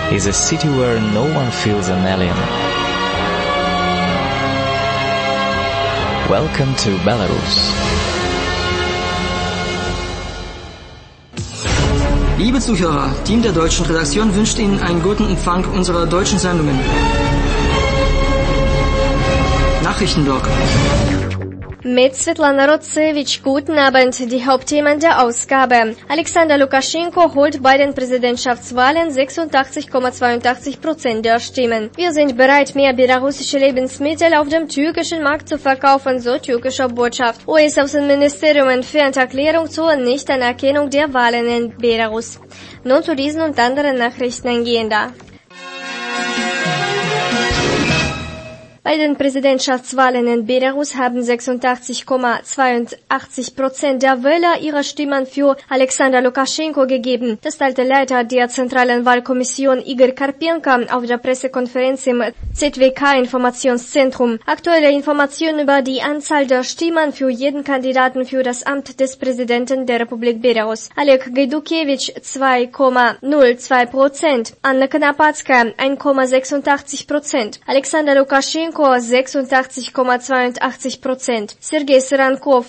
is a city where no one feels an alien. Welcome to Belarus. Liebe Zuhörer, Team der deutschen Redaktion wünscht Ihnen einen guten Empfang unserer deutschen Sendungen. Nachrichtenblock. Mit Svetlana Rotsevich, guten Abend. Die Hauptthemen der Ausgabe. Alexander Lukaschenko holt bei den Präsidentschaftswahlen 86,82% der Stimmen. Wir sind bereit, mehr belarussische Lebensmittel auf dem türkischen Markt zu verkaufen, so türkische Botschaft. US-Außenministerium entfernt Erklärung zur Nichtanerkennung der Wahlen in Belarus. Nun zu diesen und anderen Nachrichten eingehender. Bei den Präsidentschaftswahlen in Belarus haben 86,82% der Wähler ihre Stimmen für Alexander Lukaschenko gegeben. Das teilte Leiter der Zentralen Wahlkommission Igor Karpenko auf der Pressekonferenz im ZWK-Informationszentrum. Aktuelle Informationen über die Anzahl der Stimmen für jeden Kandidaten für das Amt des Präsidenten der Republik Belarus. Oleg Gaidukevich 2,02%, Anna Konopatska 1,86%, Alexander Lukaschenko 86,82%, Sergei Serankov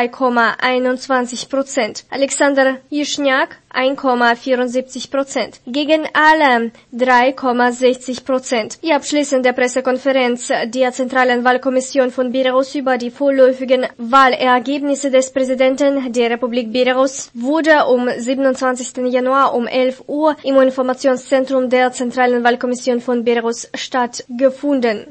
2,21%, Alexander Yishniak 1,74%, gegen alle 3,60%. Die abschließende Pressekonferenz der Zentralen Wahlkommission von Belarus über die vorläufigen Wahlergebnisse des Präsidenten der Republik Belarus wurde am 27. Januar um 11 Uhr im Informationszentrum der Zentralen Wahlkommission von Belarus stattgefunden.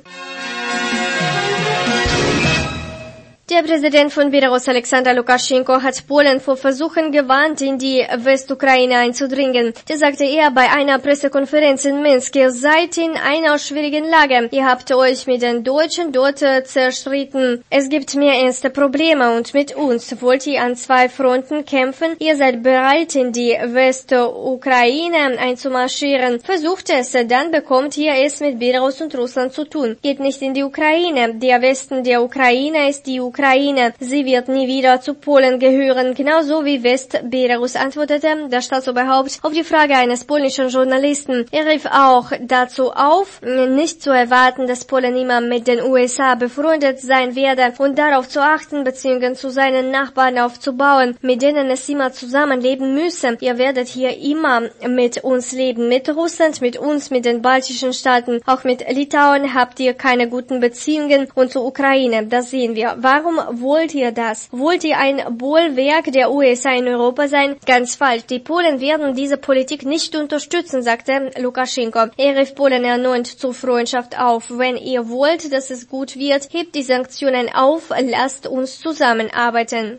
Der Präsident von Belarus, Alexander Lukaschenko, hat Polen vor Versuchen gewarnt, in die Westukraine einzudringen. Das sagte er bei einer Pressekonferenz in Minsk. Ihr seid in einer schwierigen Lage. Ihr habt euch mit den Deutschen dort zerstritten. Es gibt mehr ernste Probleme und mit uns wollt ihr an zwei Fronten kämpfen. Ihr seid bereit, in die Westukraine einzumarschieren. Versucht es, dann bekommt ihr es mit Belarus und Russland zu tun. Geht nicht in die Ukraine. Der Westen der Ukraine ist die Ukraine. Sie wird nie wieder zu Polen gehören, genauso wie West-Belarus, antwortete der Staatsoberhaupt auf die Frage eines polnischen Journalisten. Er rief auch dazu auf, nicht zu erwarten, dass Polen immer mit den USA befreundet sein werde und darauf zu achten, Beziehungen zu seinen Nachbarn aufzubauen, mit denen es immer zusammenleben müsse. Ihr werdet hier immer mit uns leben, mit Russland, mit uns, mit den baltischen Staaten, auch mit Litauen habt ihr keine guten Beziehungen und zur Ukraine, das sehen wir. Warum wollt ihr das? Wollt ihr ein Bollwerk der USA in Europa sein? Ganz falsch. Die Polen werden diese Politik nicht unterstützen, sagte Lukaschenko. Er rief Polen erneut zur Freundschaft auf. Wenn ihr wollt, dass es gut wird, hebt die Sanktionen auf, lasst uns zusammenarbeiten.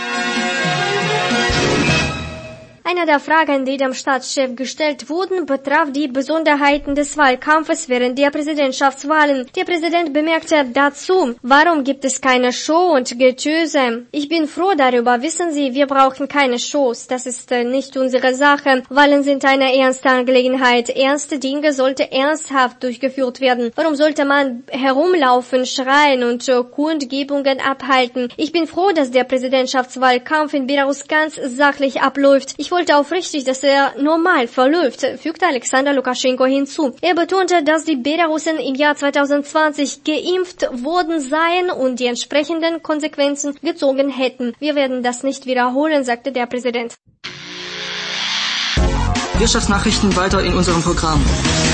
Eine der Fragen, die dem Staatschef gestellt wurden, betraf die Besonderheiten des Wahlkampfes während der Präsidentschaftswahlen. Der Präsident bemerkte dazu, warum gibt es keine Show und Getöse? Ich bin froh darüber, wissen Sie, wir brauchen keine Shows. Das ist nicht unsere Sache. Wahlen sind eine ernste Angelegenheit. Ernste Dinge sollten ernsthaft durchgeführt werden. Warum sollte man herumlaufen, schreien und Kundgebungen abhalten? Ich bin froh, dass der Präsidentschaftswahlkampf in Belarus ganz sachlich abläuft. Ich wollte aufrichtig, dass er normal verläuft, fügte Alexander Lukaschenko hinzu. Er betonte, dass die Belarussen im Jahr 2020 geimpft worden seien und die entsprechenden Konsequenzen gezogen hätten. Wir werden das nicht wiederholen, sagte der Präsident. Wirtschaftsnachrichten weiter in unserem Programm.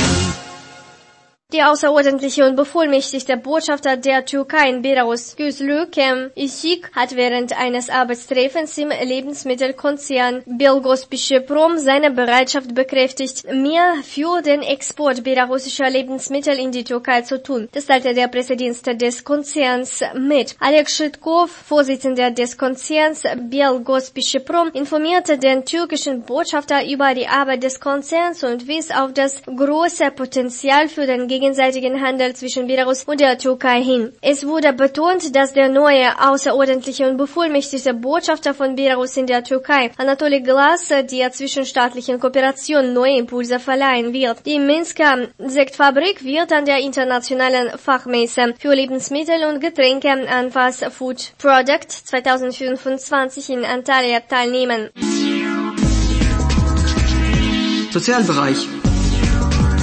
Der außerordentliche und bevollmächtigte Botschafter der Türkei in Belarus, Gözlükem Isik, hat während eines Arbeitstreffens im Lebensmittelkonzern Belgospisheprom seine Bereitschaft bekräftigt, mehr für den Export belarussischer Lebensmittel in die Türkei zu tun. Das teilte der Pressedienst des Konzerns mit. Oleg Shitkov, Vorsitzender des Konzerns Belgospisheprom, informierte den türkischen Botschafter über die Arbeit des Konzerns und wies auf das große Potenzial für den gegenseitigen Handel zwischen Belarus und der Türkei hin. Es wurde betont, dass der neue außerordentliche und bevollmächtigte Botschafter von Belarus in der Türkei, Anatoly Glas, der zwischenstaatlichen Kooperation neue Impulse verleihen wird. Die Minsker Sektfabrik wird an der internationalen Fachmesse für Lebensmittel und Getränke an Fast Food Product 2025 in Antalya teilnehmen. Sozialbereich.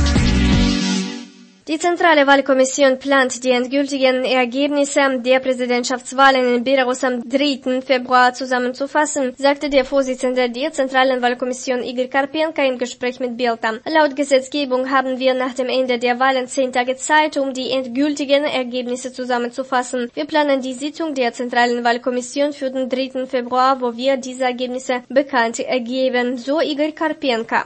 Die Zentrale Wahlkommission plant die endgültigen Ergebnisse der Präsidentschaftswahlen in Belarus am 3. Februar zusammenzufassen, sagte der Vorsitzende der Zentralen Wahlkommission Igor Karpenko im Gespräch mit Bild. Laut Gesetzgebung haben wir nach dem Ende der Wahlen 10 Tage Zeit, um die endgültigen Ergebnisse zusammenzufassen. Wir planen die Sitzung der Zentralen Wahlkommission für den 3. Februar, wo wir diese Ergebnisse bekannt geben, so Igor Karpenko.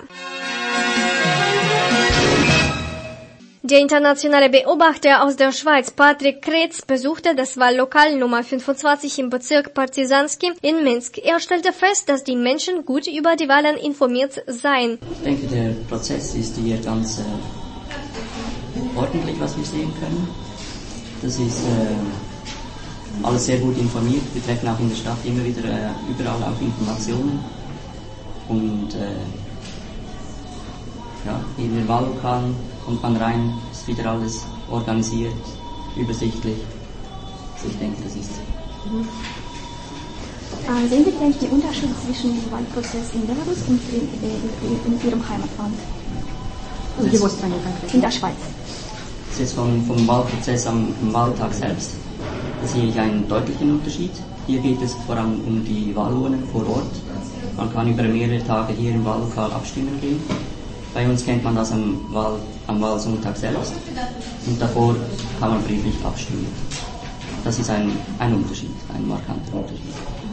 Der internationale Beobachter aus der Schweiz, Patrick Kretz, besuchte das Wahllokal Nummer 25 im Bezirk Partisanski in Minsk. Er stellte fest, dass die Menschen gut über die Wahlen informiert seien. Ich denke, der Prozess ist hier ganz ordentlich, was wir sehen können. Das ist alles sehr gut informiert. Wir treffen auch in der Stadt immer wieder überall auch Informationen. Und hier in den Wahllokalen kommt man rein, ist wieder alles organisiert, übersichtlich. Also ich denke, das ist... Sehen Sie vielleicht die Unterschiede zwischen dem Wahlprozess in Belarus und in Ihrem Heimatland? In der Schweiz. Das ist jetzt vom Wahlprozess am Wahltag selbst. Da sehe ich einen deutlichen Unterschied. Hier geht es vor allem um die Wahlurnen vor Ort. Man kann über mehrere Tage hier im Wahllokal abstimmen gehen. Bei uns kennt man das am Wahlsonntag selbst und davor kann man brieflich abstimmen. Das ist ein Unterschied, ein markanter Unterschied.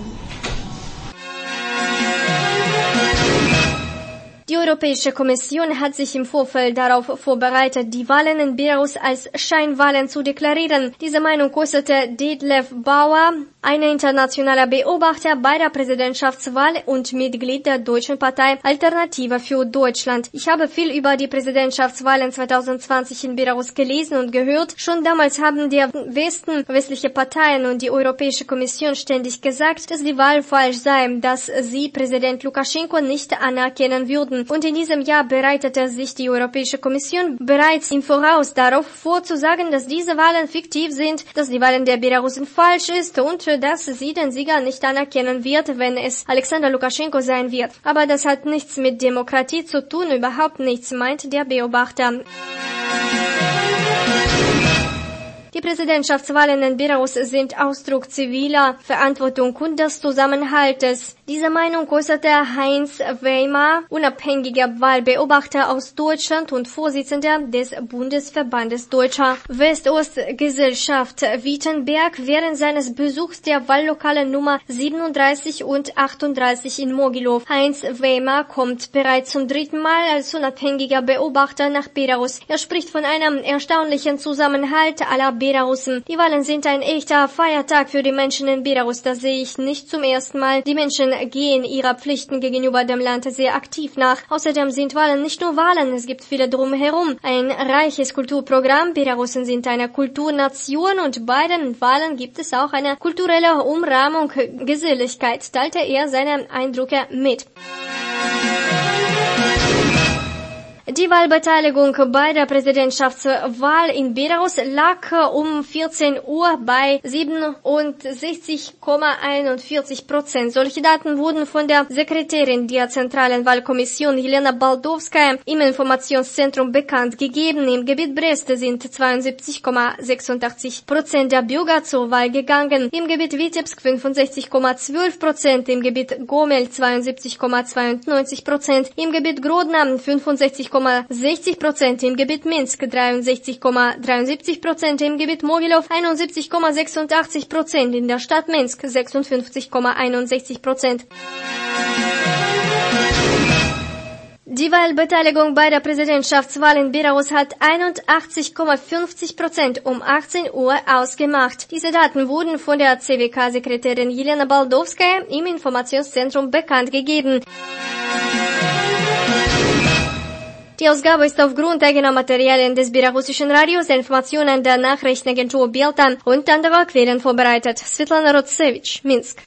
Die Europäische Kommission hat sich im Vorfeld darauf vorbereitet, die Wahlen in Belarus als Scheinwahlen zu deklarieren. Diese Meinung äußerte Detlef Bauer, ein internationaler Beobachter bei der Präsidentschaftswahl und Mitglied der deutschen Partei Alternative für Deutschland. Ich habe viel über die Präsidentschaftswahlen 2020 in Belarus gelesen und gehört. Schon damals haben der Westen, westliche Parteien und die Europäische Kommission ständig gesagt, dass die Wahl falsch sei, dass sie Präsident Lukaschenko nicht anerkennen würden. Und in diesem Jahr bereitete sich die Europäische Kommission bereits im Voraus darauf vor, zu sagen, dass diese Wahlen fiktiv sind, dass die Wahlen der Belarusen falsch ist und dass sie den Sieger nicht anerkennen wird, wenn es Alexander Lukaschenko sein wird. Aber das hat nichts mit Demokratie zu tun, überhaupt nichts, meint der Beobachter. Die Präsidentschaftswahlen in Belarus sind Ausdruck ziviler Verantwortung und des Zusammenhaltes. Diese Meinung äußerte Heinz Weimar, unabhängiger Wahlbeobachter aus Deutschland und Vorsitzender des Bundesverbandes Deutscher West-Ost-Gesellschaft Wittenberg während seines Besuchs der Wahllokale Nummer 37 und 38 in Mogilov. Heinz Weimar kommt bereits zum 3. Mal als unabhängiger Beobachter nach Belarus. Er spricht von einem erstaunlichen Zusammenhalt aller Belarusen. Die Wahlen sind ein echter Feiertag für die Menschen in Belarus. Das sehe ich nicht zum ersten Mal. Die Menschen gehen ihrer Pflichten gegenüber dem Land sehr aktiv nach. Außerdem sind Wahlen nicht nur Wahlen, es gibt viele drumherum. Ein reiches Kulturprogramm. Belarusen sind eine Kulturnation und bei den Wahlen gibt es auch eine kulturelle Umrahmung. Geselligkeit, teilte er seine Eindrücke mit. Die Wahlbeteiligung bei der Präsidentschaftswahl in Belarus lag um 14 Uhr bei 67,41%. Solche Daten wurden von der Sekretärin der Zentralen Wahlkommission Jelena Baldowskaja im Informationszentrum bekannt gegeben. Im Gebiet Brest sind 72,86% der Bürger zur Wahl gegangen. Im Gebiet Vitebsk 65,12%, im Gebiet Gomel 72,92%, im Gebiet Grodno 65,60%, im Gebiet Minsk 63,73%, im Gebiet Mogilov 71,86%, in der Stadt Minsk 56,61%. Die Wahlbeteiligung bei der Präsidentschaftswahl in Belarus hat 81,50% um 18 Uhr ausgemacht. Diese Daten wurden von der CWK-Sekretärin Jelena Baldowskaja im Informationszentrum bekannt gegeben. Die Ausgabe ist aufgrund eigener Materialien des belarussischen Radios, Informationen der Nachrichtenagentur Bild und anderer Quellen vorbereitet. Svetlana Rotsevich, Minsk.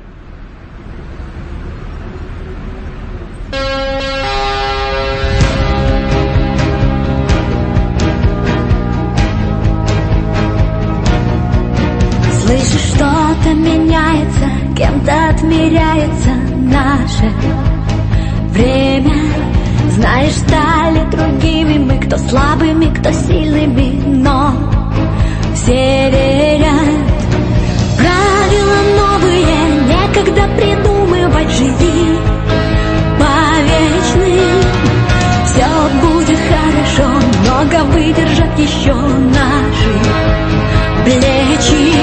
Слышишь, что-то меняется, кем-то отмеряется наше время. Знаешь, стали другими мы, кто слабыми, кто сильными, но все верят. Правила новые, некогда придумывать, живи по вечным. Все будет хорошо, много выдержат еще наши плечи.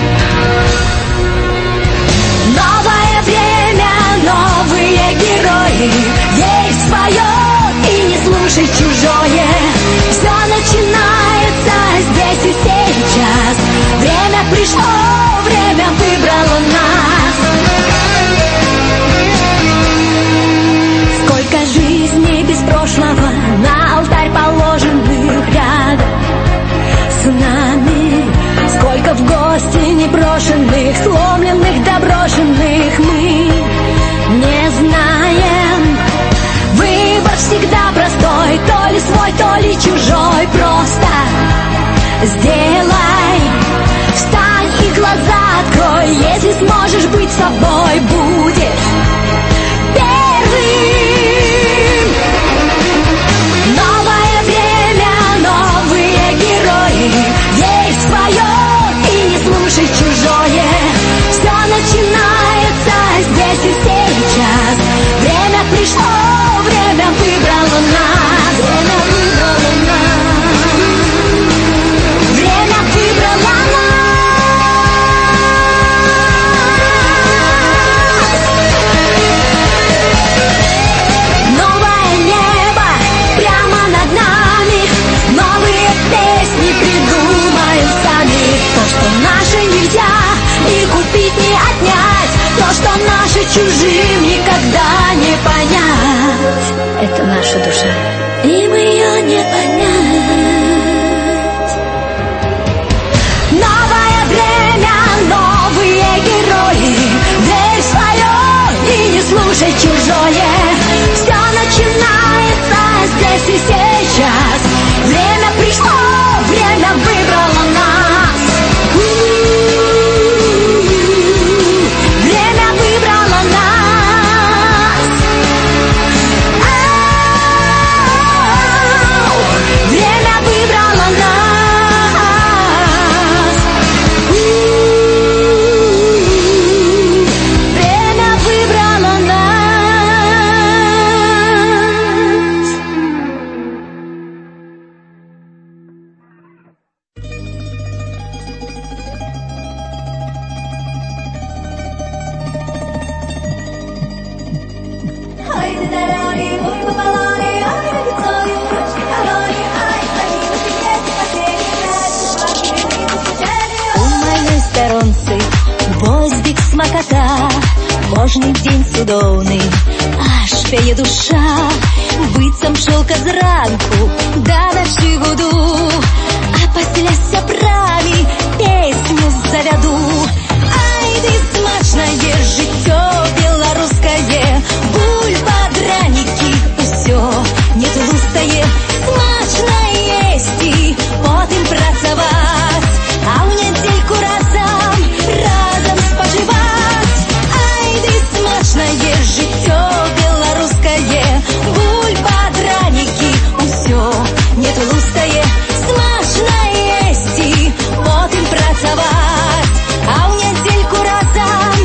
Новое время, новые герои, верь в свое и не слушай чужое. Все начинается здесь и сейчас. Время пришло, время выбрало нас. Сколько жизней без прошлого на алтарь положенных рядом с нами. Сколько в гости непрошенных, сломленных, доброшенных мы не знаем. Выбор всегда простой, то ли свой, то ли чужой. Просто сделай, встань и глаза открой. Если сможешь быть собой, будешь первым. Новое время, новые герои, верь в свое и не слушай чужое. Все начинается здесь и сейчас. Время пришло, время выбрало нас. Время выбрало нас. Время выбрало нас. Новое небо прямо над нами. Новые песни придумаем сами. То, что наше, нельзя ни купить, ни отнять. То, что наше, чужим никогда не понять. Это наша душа, им ее не понять. Новое время, новые герои, верь в свое и не слушай чужое. Все начинается здесь и сейчас. Время пришло, время выбрало нас. Время выбрало нас. Время выбрало нас. Время выбрало нас. У моей сторонцы воздух смакота, кожний день судовний, аж п'є душа. Бицям шелка зранку, да ночі буду, а після сябрами песню заведу. Ай, ды смачное життё белорусское, бульба, драники, усё не тлустае. Смачно есть и потым працаваць, а ў нядзельку разам спажываць. Ай, ды смачное життё белорусское, бульба, драники, усё не тлустае. Смачно есть и потым працаваць, а ў нядзельку разам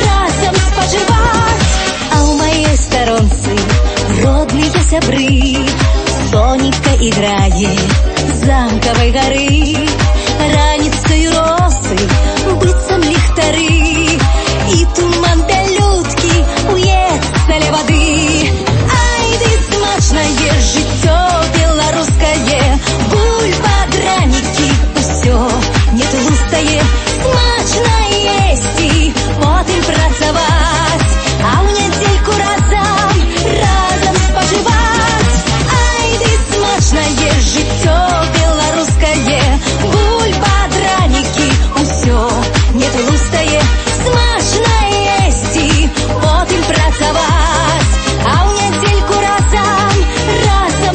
спажываць. А ў маёй старонцы родныя сябры, сонечка играет с замковой горы. Раніцою росы, быццам ліхтары, и туман пялюткі уецца ля воды. Ай, ды смачное життё белорусское, бульба, драники, усё не тлустае. Смачно есть и потым працаваць, а ў нядзельку разам спажываць. Ай, ды смачное життё белорусское, бульба, драники, усё не тлустае. Смачно есть и потым працаваць, а ў нядзельку разам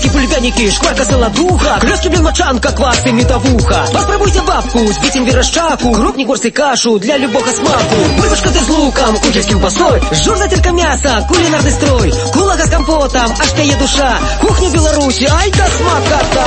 хульганики, шкварка солодуха, крёст люблен мочанка, квас и медовуха. Попробуйте бабку, сбитим вирожчаку, крупни горсти кашу для любого смаку. Бульбашка с луком, кутя с колбасой, журнателька мяса, кулинарный строй, кулага с компотом, аж тая душа. Кухня Беларуси, ай да смакота!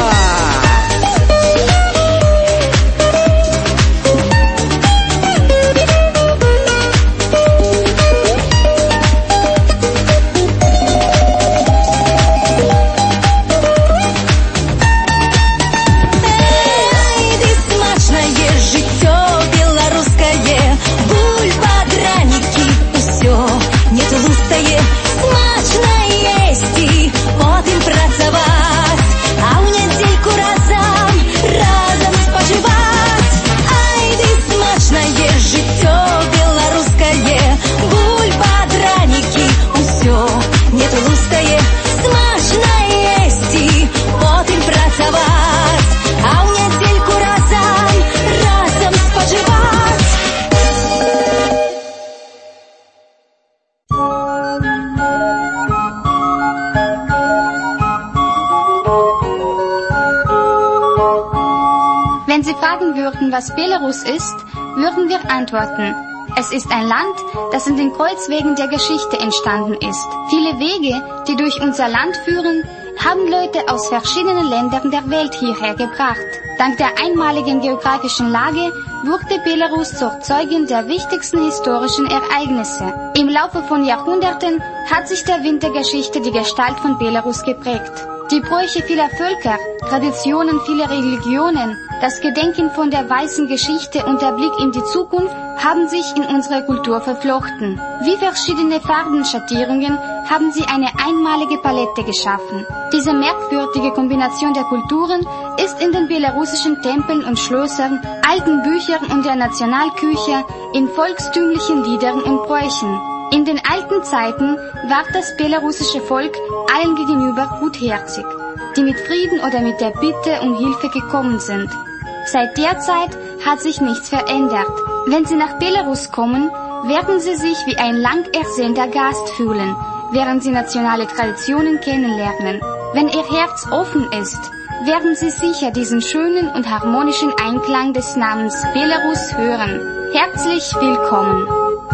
Wenn Sie fragen würden, was Belarus ist, würden wir antworten: Es ist ein Land, das in den Kreuzwegen der Geschichte entstanden ist. Viele Wege, die durch unser Land führen, haben Leute aus verschiedenen Ländern der Welt hierher gebracht. Dank der einmaligen geografischen Lage wurde Belarus zur Zeugin der wichtigsten historischen Ereignisse. Im Laufe von Jahrhunderten hat sich der Wind der Geschichte die Gestalt von Belarus geprägt. Die Bräuche vieler Völker, Traditionen vieler Religionen, das Gedenken von der weißen Geschichte und der Blick in die Zukunft haben sich in unsere Kultur verflochten. Wie verschiedene Farbenschattierungen haben sie eine einmalige Palette geschaffen. Diese merkwürdige Kombination der Kulturen ist in den belarussischen Tempeln und Schlössern, alten Büchern und der Nationalküche, in volkstümlichen Liedern und Bräuchen. In den alten Zeiten war das belarussische Volk allen gegenüber gutherzig, die mit Frieden oder mit der Bitte um Hilfe gekommen sind. Seit der Zeit hat sich nichts verändert. Wenn Sie nach Belarus kommen, werden Sie sich wie ein lang ersehnter Gast fühlen, während Sie nationale Traditionen kennenlernen. Wenn Ihr Herz offen ist, werden Sie sicher diesen schönen und harmonischen Einklang des Namens Belarus hören. Herzlich willkommen!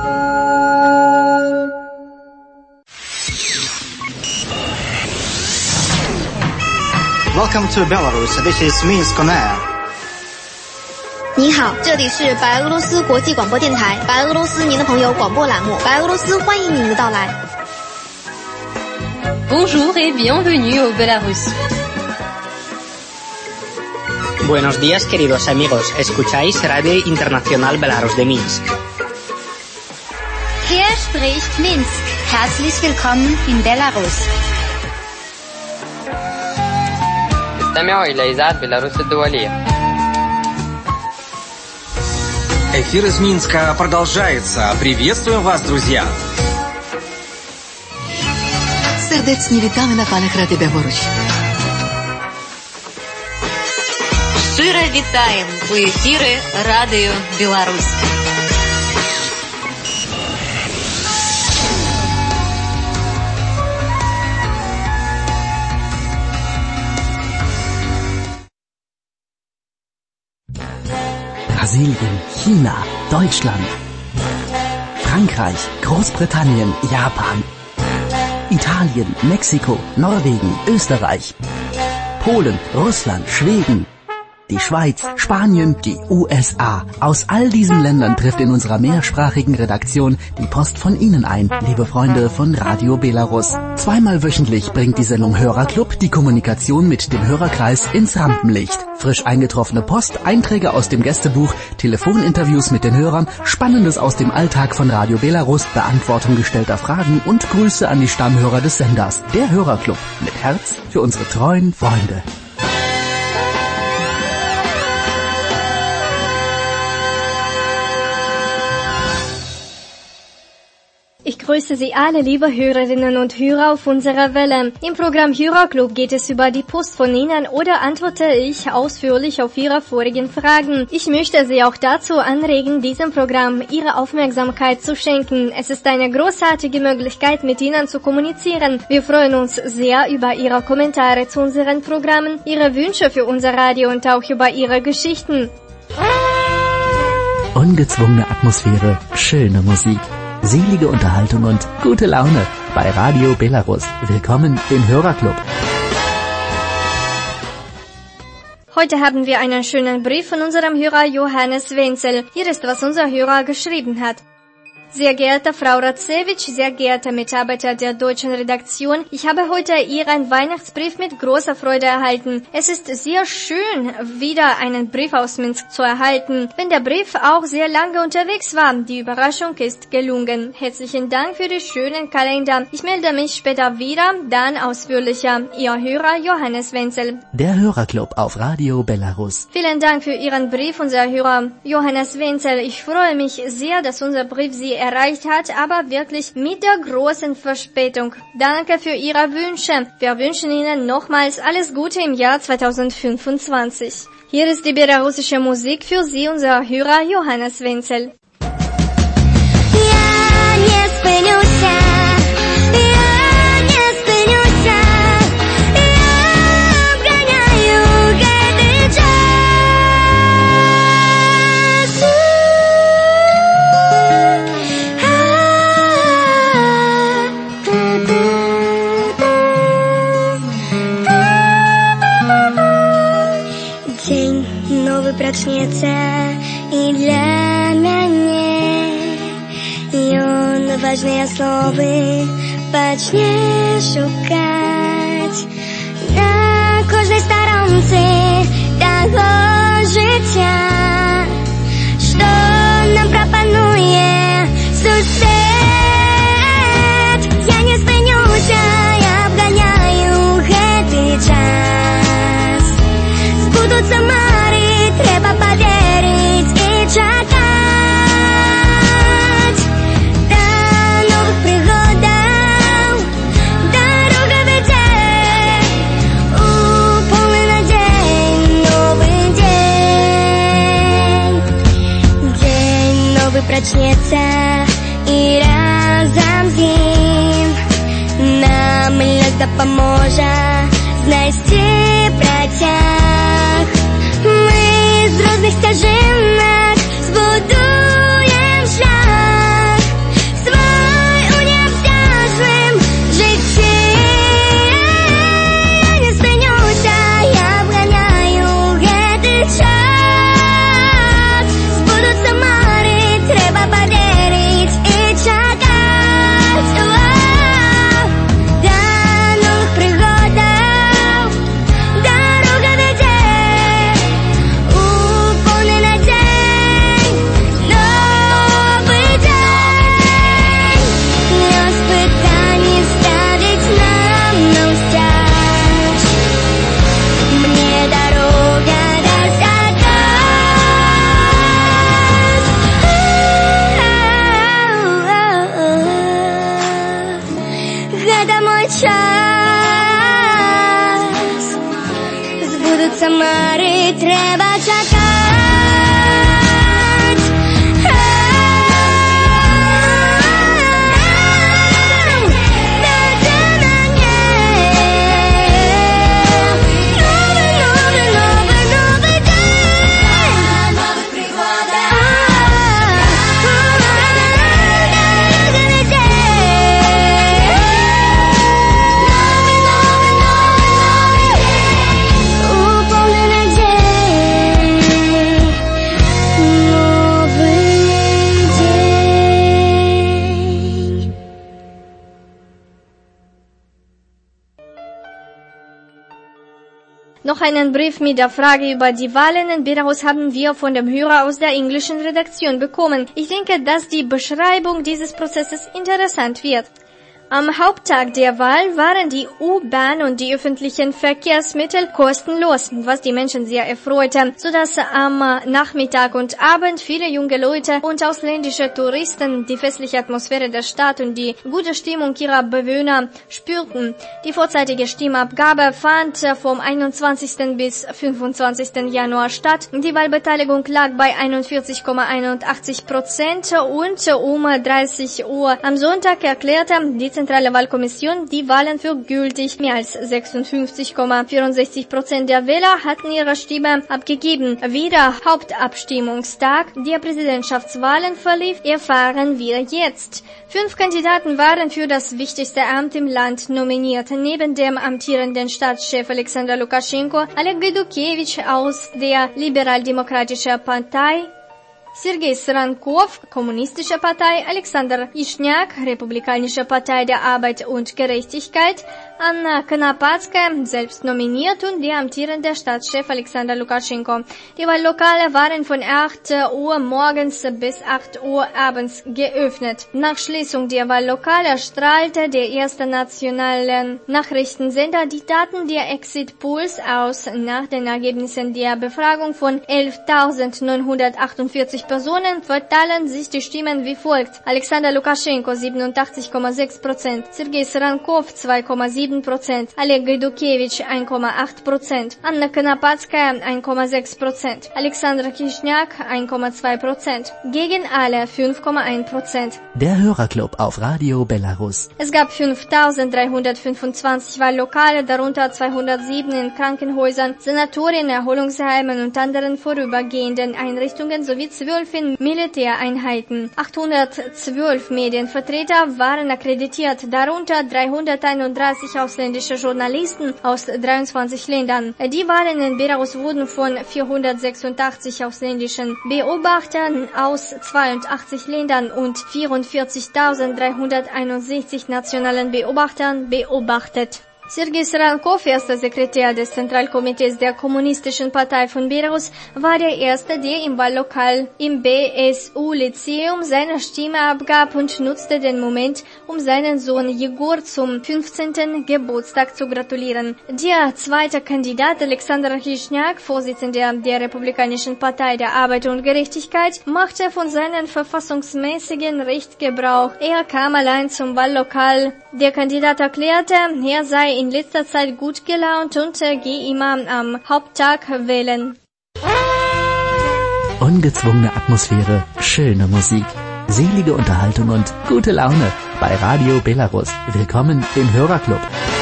Welcome to Belarus. This is Minsk on Air. 你好，这里是白俄罗斯国际广播电台，白俄罗斯您的朋友广播栏目，白俄罗斯欢迎您的到来。 Bonjour et bienvenue au Belarus. Buenos días, queridos amigos. Escucháis Radio Internacional Belarus de Minsk. Hier spricht Minsk. Herzlich willkommen in Belarus. استمعوا إلى إذاعة بيلاروس الدولية. Эфир из Минска продолжается. Приветствуем вас, друзья! Serdecznie witamy na falach Radia Białoruś. Щиро вітаєм у ефірі Радіо Білорусь. Brasilien, China, Deutschland, Frankreich, Großbritannien, Japan, Italien, Mexiko, Norwegen, Österreich, Polen, Russland, Schweden, die Schweiz, Spanien, die USA. Aus all diesen Ländern trifft in unserer mehrsprachigen Redaktion die Post von Ihnen ein, liebe Freunde von Radio Belarus. Zweimal wöchentlich bringt die Sendung Hörerclub die Kommunikation mit dem Hörerkreis ins Rampenlicht. Frisch eingetroffene Post, Einträge aus dem Gästebuch, Telefoninterviews mit den Hörern, Spannendes aus dem Alltag von Radio Belarus, Beantwortung gestellter Fragen und Grüße an die Stammhörer des Senders. Der Hörerclub mit Herz für unsere treuen Freunde. Ich grüße Sie alle, liebe Hörerinnen und Hörer auf unserer Welle. Im Programm Hörerclub geht es über die Post von Ihnen oder antworte ich ausführlich auf Ihre vorigen Fragen. Ich möchte Sie auch dazu anregen, diesem Programm Ihre Aufmerksamkeit zu schenken. Es ist eine großartige Möglichkeit, mit Ihnen zu kommunizieren. Wir freuen uns sehr über Ihre Kommentare zu unseren Programmen, Ihre Wünsche für unser Radio und auch über Ihre Geschichten. Ungezwungene Atmosphäre, schöne Musik, selige Unterhaltung und gute Laune bei Radio Belarus. Willkommen im Hörerclub. Heute haben wir einen schönen Brief von unserem Hörer Johannes Wenzel. Hier ist, was unser Hörer geschrieben hat. Sehr geehrte Frau Radzewitsch, sehr geehrte Mitarbeiter der deutschen Redaktion, ich habe heute Ihren Weihnachtsbrief mit großer Freude erhalten. Es ist sehr schön, wieder einen Brief aus Minsk zu erhalten, wenn der Brief auch sehr lange unterwegs war. Die Überraschung ist gelungen. Herzlichen Dank für die schönen Kalender. Ich melde mich später wieder, dann ausführlicher. Ihr Hörer Johannes Wenzel. Der Hörerclub auf Radio Belarus. Vielen Dank für Ihren Brief, unser Hörer Johannes Wenzel. Ich freue mich sehr, dass unser Brief Sie erreicht hat, aber wirklich mit der großen Verspätung. Danke für Ihre Wünsche. Wir wünschen Ihnen nochmals alles Gute im Jahr 2025. Hier ist die belarussische Musik für Sie, unser Hörer Johannes Wenzel. Прачнецца і для мяне, ён важныя словы пачне шукаць на кожнай старонцы таго жыцця, што нам прапануе сусвет. Я не спынюся, я абганяю гэты час. Збудуцца мары, трэба поверить и чакать. До новых пригодаў дорога вядзе у полны надзей. Новы дзень, дзень новы прачнецца і разам з ім нам лёс дапаможа знайсці працяг. З розных сцяжынак збудуем шлях свой у неабцяжным жыцці. Я не спынюся, я абганяю гэты час. Збудуцца мары, трэба поверить і чакаць. Да новых прыгодаў дорога вядзе Самары трэба чакаць. Noch einen Brief mit der Frage über die Wahlen in Belarus haben wir von dem Hörer aus der englischen Redaktion bekommen. Ich denke, dass die Beschreibung dieses Prozesses interessant wird. Am Haupttag der Wahl waren die U-Bahn und die öffentlichen Verkehrsmittel kostenlos, was die Menschen sehr erfreute, sodass am Nachmittag und Abend viele junge Leute und ausländische Touristen die festliche Atmosphäre der Stadt und die gute Stimmung ihrer Bewohner spürten. Die vorzeitige Stimmabgabe fand vom 21. bis 25. Januar statt. Die Wahlbeteiligung lag bei 41,81% und um 30 Uhr am Sonntag erklärte die Zentrale Wahlkommission die Wahlen für gültig. Mehr als 56,64% der Wähler hatten ihre Stimme abgegeben. Wie der Hauptabstimmungstag der Präsidentschaftswahlen verlief, erfahren wir jetzt. 5 Kandidaten waren für das wichtigste Amt im Land nominiert. Neben dem amtierenden Staatschef Alexander Lukaschenko, Oleg Gedukewitsch aus der Liberal-Demokratischen Partei, Sergei Srankov, Kommunistische Partei, Alexander Yashniak, Republikanische Partei der Arbeit und Gerechtigkeit, Anna Konopatskaya, selbst nominiert, und der amtierende Staatschef Alexander Lukaschenko. Die Wahllokale waren von 8 Uhr morgens bis 8 Uhr abends geöffnet. Nach Schließung der Wahllokale strahlte der erste nationale Nachrichtensender die Daten der Exit-Polls aus. Nach den Ergebnissen der Befragung von 11.948 Personen verteilen sich die Stimmen wie folgt: Alexander Lukaschenko 87,6%, Sergei Srankov 2,7%, Oleg Gedukewitsch 1,8%, Anna Konopatskaya 1,6%, Alexander Yashniak 1,2%, gegen alle 5,1%. Der Hörerclub auf Radio Belarus. Es gab 5.325 Wahllokale, darunter 207 in Krankenhäusern, Sanatorien, Erholungsheimen und anderen vorübergehenden Einrichtungen sowie 12 in Militäreinheiten. 812 Medienvertreter waren akkreditiert, darunter 331 ausländische Journalisten aus 23 Ländern. Die Wahlen in Belarus wurden von 486 ausländischen Beobachtern aus 82 Ländern und 44.361 nationalen Beobachtern beobachtet. Sergei Srankov, erster Sekretär des Zentralkomitees der Kommunistischen Partei von Belarus, war der Erste, der im Wahllokal im BSU-Lyzeum seine Stimme abgab und nutzte den Moment, um seinen Sohn Jegor zum 15. Geburtstag zu gratulieren. Der zweite Kandidat, Alexander Yashniak, Vorsitzender der Republikanischen Partei der Arbeit und Gerechtigkeit, machte von seinem verfassungsmäßigen Recht Gebrauch. Er kam allein zum Wahllokal. Der Kandidat erklärte, er sei in letzter Zeit gut gelaunt und gehe immer am Haupttag wählen. Ungezwungene Atmosphäre, schöne Musik, selige Unterhaltung und gute Laune bei Radio Belarus. Willkommen im Hörerclub.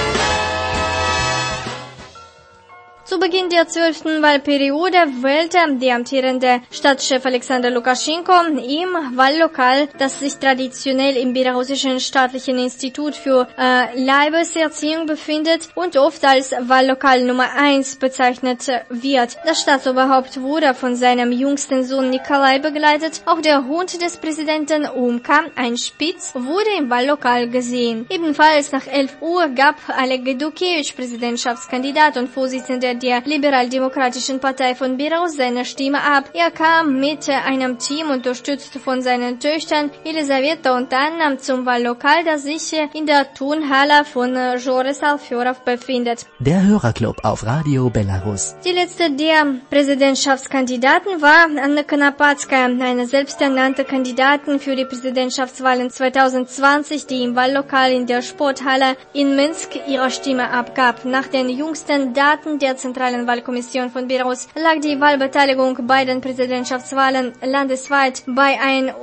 Zu Beginn der 12. Wahlperiode wählte der amtierende Staatschef Alexander Lukaschenko im Wahllokal, das sich traditionell im belarussischen staatlichen Institut für Leibeserziehung befindet und oft als Wahllokal Nummer 1 bezeichnet wird. Das Staatsoberhaupt wurde von seinem jüngsten Sohn Nikolai begleitet. Auch der Hund des Präsidenten Umka, ein Spitz, wurde im Wahllokal gesehen. Ebenfalls nach 11 Uhr gab Oleg Gedukewitsch, Präsidentschaftskandidat und Vorsitzender der Liberal-Demokratischen Partei von Belarus, seine Stimme ab. Er kam mit einem Team, unterstützt von seinen Töchtern Elisaveta und Anna, zum Wahllokal, das sich in der Turnhalle von Joris Alfyorov befindet. Der Hörerclub auf Radio Belarus. Die letzte der Präsidentschaftskandidaten war Anna Konopatskaya, eine selbsternannte Kandidatin für die Präsidentschaftswahlen 2020, die im Wahllokal in der Sporthalle in Minsk ihre Stimme abgab. Nach den jüngsten Daten der Zentralen Wahlkommission von Belarus lag die Wahlbeteiligung bei den Präsidentschaftswahlen landesweit bei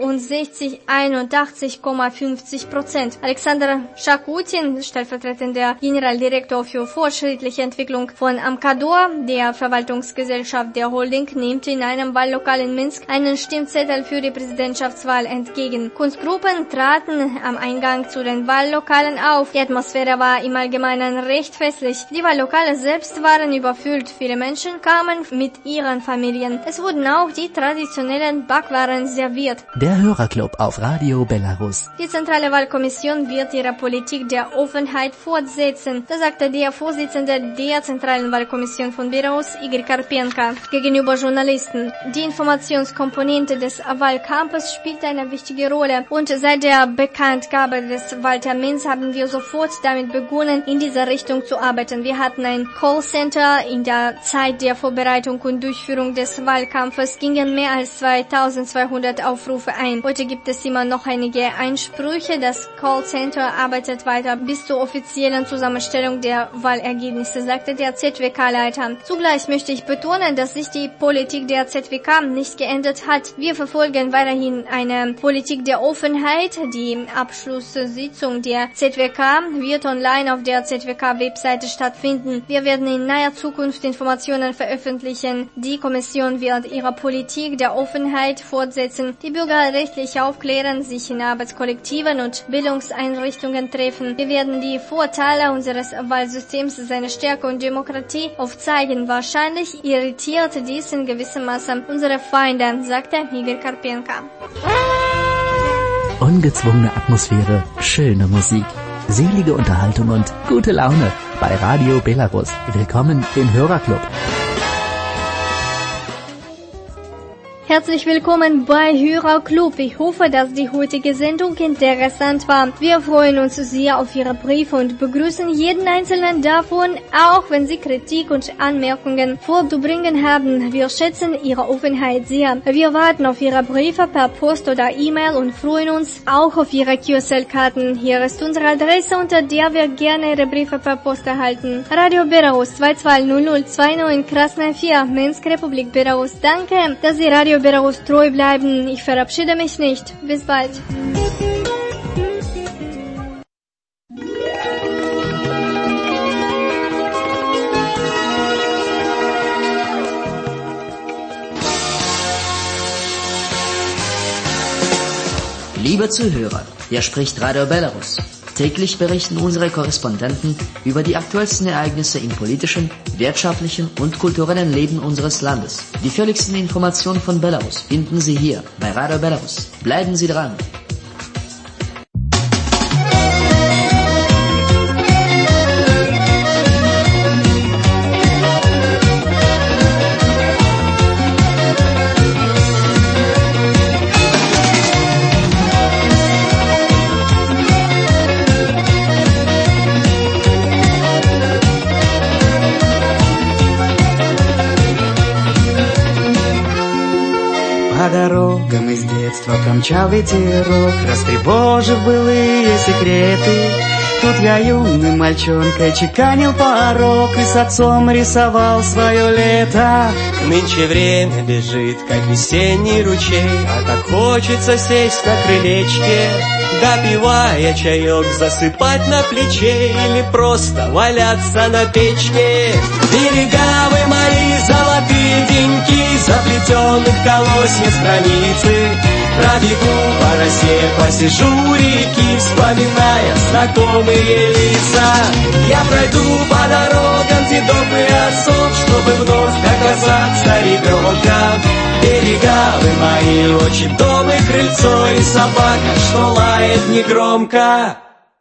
81,50%. Alexander Shakutin, stellvertretender Generaldirektor für fortschrittliche Entwicklung von Amkador, der Verwaltungsgesellschaft der Holding, nimmt in einem Wahllokal in Minsk einen Stimmzettel für die Präsidentschaftswahl entgegen. Kunstgruppen traten am Eingang zu den Wahllokalen auf. Die Atmosphäre war im Allgemeinen recht festlich. Die Wahllokale selbst waren überfüllt gefüllt. Viele Menschen kamen mit ihren Familien. Es wurden auch die traditionellen Backwaren serviert. Der Hörerclub auf Radio Belarus. Die Zentrale Wahlkommission wird ihre Politik der Offenheit fortsetzen. Das sagte der Vorsitzende der Zentralen Wahlkommission von Belarus, Igor Karpenko, gegenüber Journalisten. Die Informationskomponente des Wahlkampfes spielt eine wichtige Rolle und seit der Bekanntgabe des Wahltermins haben wir sofort damit begonnen, in dieser Richtung zu arbeiten. Wir hatten ein Callcenter. In der Zeit der Vorbereitung und Durchführung des Wahlkampfes gingen mehr als 2200 Aufrufe ein. Heute gibt es immer noch einige Einsprüche. Das Callcenter arbeitet weiter bis zur offiziellen Zusammenstellung der Wahlergebnisse, sagte der ZWK-Leiter. Zugleich möchte ich betonen, dass sich die Politik der ZWK nicht geändert hat. Wir verfolgen weiterhin eine Politik der Offenheit. Die Abschlusssitzung der ZWK wird online auf der ZWK-Webseite stattfinden. Wir werden in naher Zukunft Informationen veröffentlichen. Die Kommission wird ihre Politik der Offenheit fortsetzen, die Bürger rechtlich aufklären, sich in Arbeitskollektiven und Bildungseinrichtungen treffen. Wir werden die Vorteile unseres Wahlsystems, seine Stärke und Demokratie aufzeigen. Wahrscheinlich irritiert dies in gewissem Maße unsere Feinde, sagte Igor Karpenko. Ungezwungene Atmosphäre, schöne Musik, selige Unterhaltung und gute Laune bei Radio Belarus. Willkommen im Hörerclub. Herzlich willkommen bei Hörerclub. Ich hoffe, dass die heutige Sendung interessant war. Wir freuen uns sehr auf Ihre Briefe und begrüßen jeden einzelnen davon, auch wenn Sie Kritik und Anmerkungen vorzubringen haben. Wir schätzen Ihre Offenheit sehr. Wir warten auf Ihre Briefe per Post oder E-Mail und freuen uns auch auf Ihre QSL-Karten. Hier ist unsere Adresse, unter der wir gerne Ihre Briefe per Post erhalten. Radio Belarus 220029 Krasnaya 4, Minsk, Republik Belarus. Danke, dass Sie Radio Belarus treu bleiben. Ich verabschiede mich nicht. Bis bald. Liebe Zuhörer, hier spricht Radio Belarus. Täglich berichten unsere Korrespondenten über die aktuellsten Ereignisse im politischen, wirtschaftlichen und kulturellen Leben unseres Landes. Die völligsten Informationen von Belarus finden Sie hier bei Radio Belarus. Bleiben Sie dran! По дорогам из детства промчал ветерок, растревожив былые секреты. Тут я юным мальчонкой чеканил порог и с отцом рисовал свое лето. Нынче время бежит, как весенний ручей, а так хочется сесть на крылечке, допивая чаек, засыпать на плече или просто валяться на печке. Берега вы мои, золотые деньки, заплетенных колосьев страницы. Пробегу по росе, посижу у реки, вспоминая знакомые лица. Я пройду по дорогам дедов и отцов, чтобы вновь оказаться ребенком. Берега вы мои, очень дом и крыльцо, и собака, что лает негромко.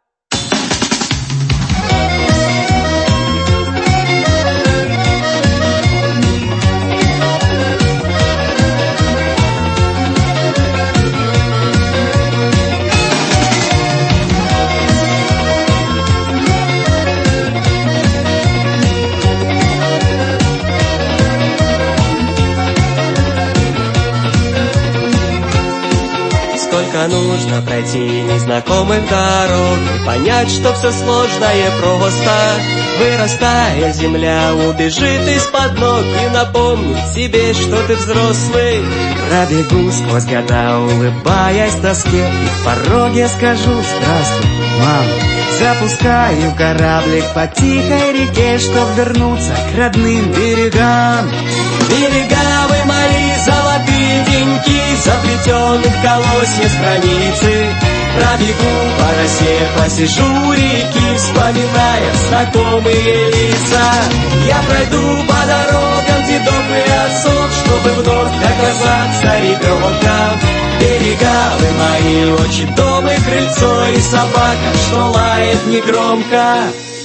Сколько нужно пройти незнакомых дорог и понять, что все сложное просто. Вырастая, земля убежит из-под ног и напомнит себе, что ты взрослый. Пробегу сквозь года, улыбаясь тоске, и в пороге скажу здравствуй, мама. Запускаю кораблик по тихой реке, чтоб вернуться к родным берегам. Берега вы мои, золотые деньки, заплетенных колосьев страницы. Пробегу по росе, посижу у реки, вспоминая знакомые лица. Я пройду по дорогам дедов и отцов, чтобы вновь оказаться ребенком. Берега вы мои, очень дом и крыльцо, и собака, что лает негромко.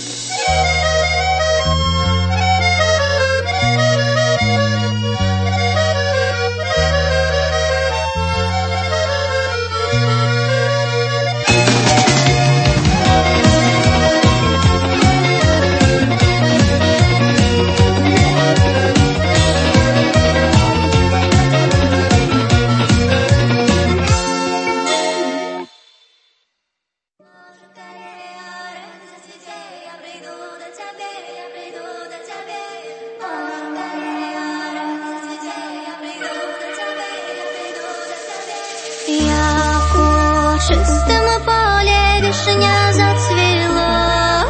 чистом поле вишня зацвела,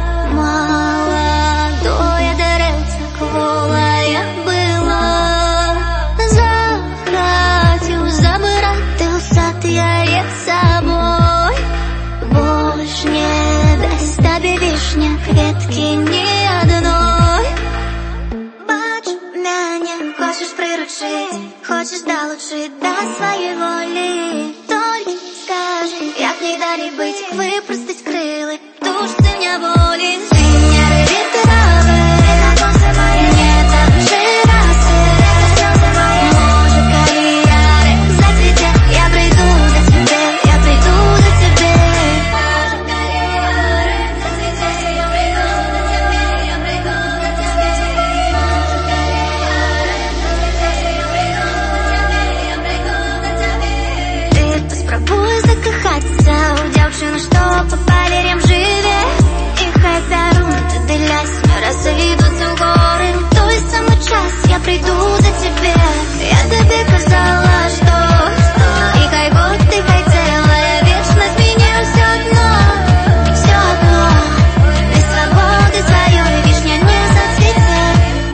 молодое деревце кволая была. Захотел забрать ты у сад я с собой, больше не дасть тебе вишня кветки ни одной. Бачу, меня хочешь приручить, хочешь долучить до своей воли. Только скажи, як не дали быть, выпростать крылы, душ ты меня волен. Ты не рви травы, не запиши расы, может карьеры зацветет, я приду до тебя, я приду до тебя. Может карьеры зацветет, я приду до тебя, я приду до тебя. Может карьеры зацветет, я приду до тебя, я приду до тебя. Ты поспробуй закохаться у дівчини, що по палерям живе. І хай дарунки делясь, раз идут в горы. В той самый час я приду за тебе. Я тебе казала, что и хай год ты хотела, вечность мне все одно, все одно. Без свободы твоей вишня не зацветет.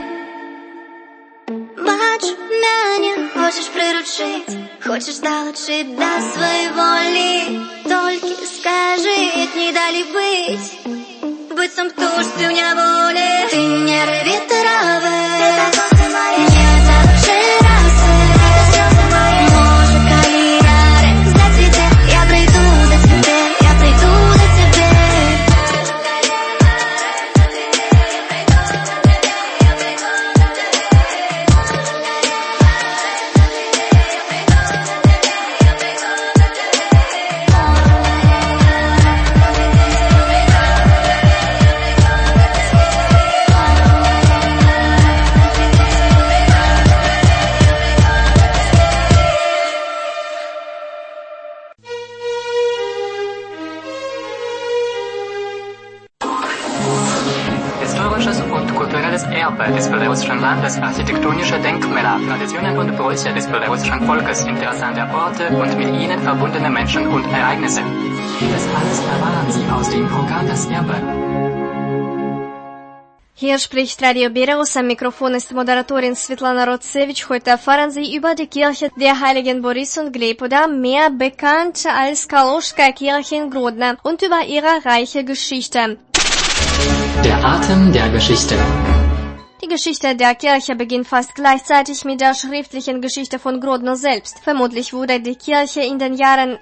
Бачу, меня хочешь приручить, хочешь долучить до своей воли. Только скажи, як не дали быть сам птуш ты меня воле. Ты не рви травы, не запиши расы, может карьеры зацветет, я приду до тебя, я приду до тебя. Historisches und kulturelles Erbe des belarussischen Landes, architektonische Denkmäler, Traditionen und Bräuche des belarussischen Volkes, interessante Orte und mit ihnen verbundene Menschen und Ereignisse. Das alles erfahren Sie aus dem Programm Das Erbe. Hier spricht Radio Belarus, am Mikrofon ist Moderatorin Svetlana Rotsevich. Heute erfahren Sie über die Kirche der Heiligen Boris und Gleb, oder mehr bekannt als Kaloschka Kirche in Grodno, und über ihre reiche Geschichte. Der Atem der Geschichte. Die Geschichte der Kirche beginnt fast gleichzeitig mit der schriftlichen Geschichte von Grodno selbst. Vermutlich wurde die Kirche in den Jahren